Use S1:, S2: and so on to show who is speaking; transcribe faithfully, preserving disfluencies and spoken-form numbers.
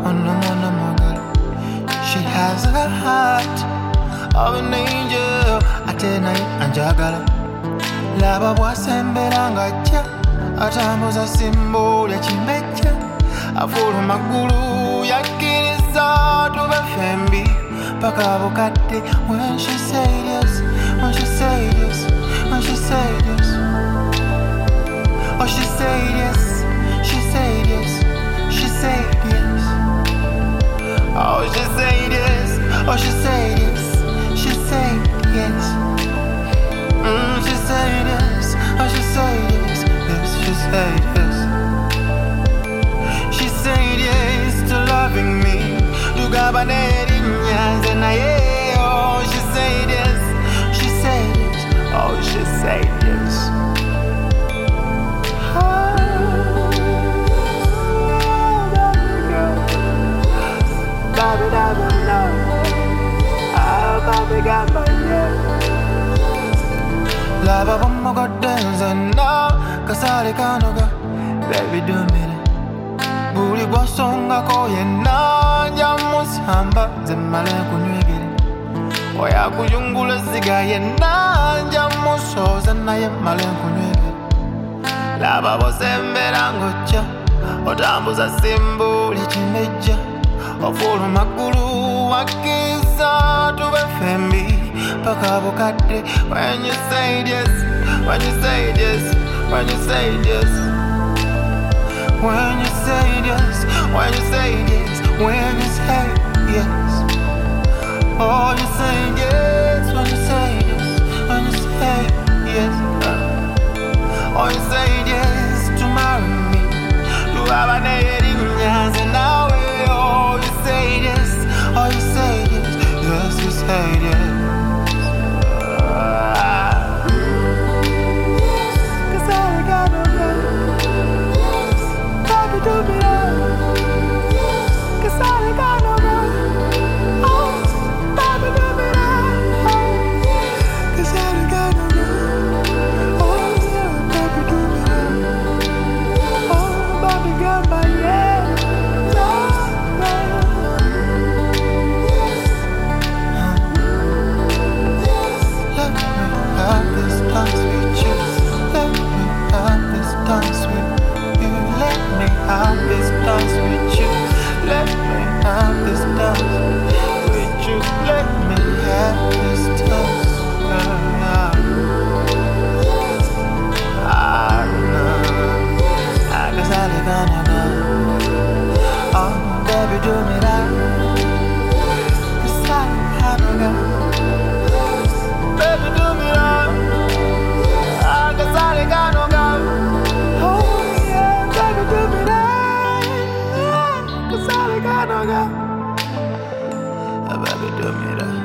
S1: Oh no, no, no, my girl. She has a heart of an angel. Atena anjagala. Laba bwasembera ngajja atambuza simbo lya kimeja. Afulu magulu yakkiriza tube fembi paka bukadde. When she say yes, when she say yes, when she say yes. Oh, she say yes, she say yes, she say yes. Oh, she say yes, oh, she say yes, she say yes. Mm, she say yes, oh, she say yes, yes, she say yes. She say yes to loving me. Dugabaneri nyanze na ye. Oh, she say yes, she say yes, oh, she say yes. Baby, baby, no. Ah, baby, got my yeah. Lava bomba got dance now. Kasari kanoga, baby, do me. Buri bosonga koye na jamus hamba zemale kunywegere. Oya kujungula ziga ye na jamus oza na ye male kunywegere. Lava bosembera ngocha, otambuza simbo lichimeja. Ofulu magulu wakiza tube fembi paka bukadde. When you say yes, when you say yes, when you say yes. When you say yes, when you say yes, when you say yes. Oh, you say yes, when you say yes, when you say yes. Oh, you say yes to marry me. You have an eighteen years and now. Oh, you say yes, oh, you say yes, yes, you say yes. Ah. Cause I ain't got no love. Baby, do me love. Cause I ain't got no love. Oh, baby, do me love. Cause I ain't got no love. Oh, baby, do me love. Oh, baby, got my yeah. Have this dance with you. Let me have this dance with you. Let me have this dance. Ah, no. I guess I live on a go. Oh, baby, do me that. Cause I have a go. Baby, do me that. I guess I live on a go. Oh, yeah, baby, do me that. Cause all I got no go. Baby, do me that.